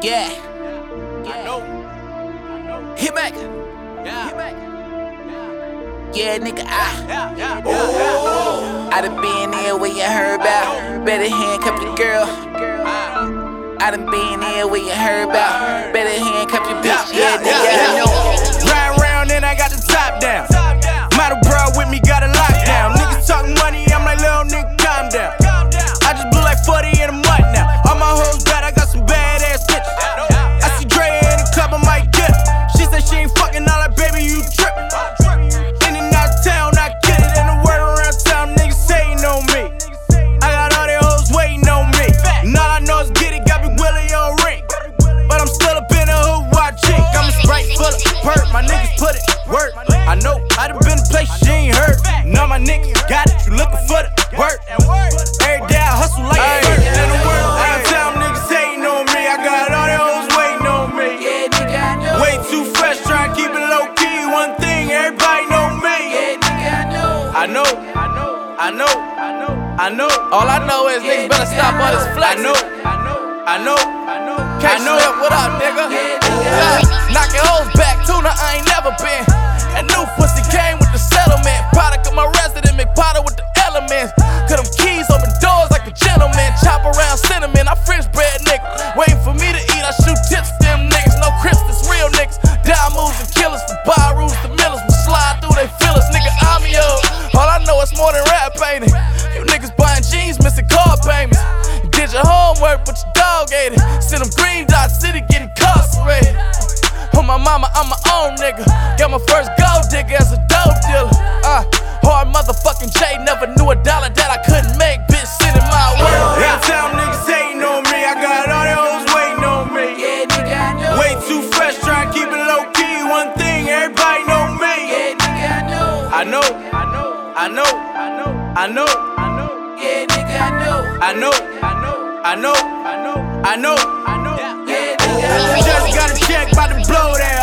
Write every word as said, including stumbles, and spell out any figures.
Yeah. I know. Hit back. Yeah. Hit back. Yeah, nigga, I. Yeah, yeah, yeah. I done been there where you heard about. Better handcuff your girl. I done been there where you heard about. Better handcuff your bitch. Yeah, nigga, I know. Ride around and I got the top down. Model bra with me, got a lockdown. Niggas talking money, I'm like, little nigga, calm down. I just blew like forty in a month now. All my hoes bad, I got some badass bitches. I see Dre in the club, I might get it. She said she ain't fucking, all like, baby, you trippin'. In and out of town, I get it. And the word around town, niggas hating on me. I got all their hoes waiting on me. And all I know is get it, got me Willie on ring. But I'm still up in the hood watching. I'm a Sprite full of perk, my niggas put it work. I know, I done been to places she ain't heard. And all my niggas got it, you looking for the work. Every day I hustle like a bird. In the world, around town, niggas hating on me. I got all their hoes waiting on me. Way too fresh, trying to keep it low key. One thing, everybody know me. I know, I know, I know, I know. All I know is niggas better stop all this I flexing. know, I know, I know. K-Swift, what up, nigga? Yeah. Knocking hoes back, tuna, I ain't never been. That new pussy came with the settlement. Product of my resident, McPotter with the elements. Cut them keys, open doors like a gentleman. Chop around cinnamon, I French bread, nigga. Waiting for me to eat, I shoot tips to them niggas. No Crips, this real niggas. Dime moves and killers, from Barus to Millers. We slide through, they feel us, nigga, I'm yo. All I know is more than rap, ain't it? You niggas buying jeans, missing car payments. You did your homework, but your dog ate it. Send them green dot city, get incarcerated. On my mama, I'm my own nigga. Got my first gold digger as a dope dealer. Uh, hard motherfucking J, never knew a dollar that I couldn't make. Bitch, sit in my world. Downtown niggas hating on me. I got all their hoes waiting on me. Yeah, nigga, I know. Way too fresh, trying to keep it low key. One thing, everybody know me. Yeah, nigga, I know. I know, I know, I know, I know, I know, I know. Yeah, nigga, I know. I know, I know, I know, I know, I know, I know. Yeah, nigga, I know. Just got a check, bout to blow that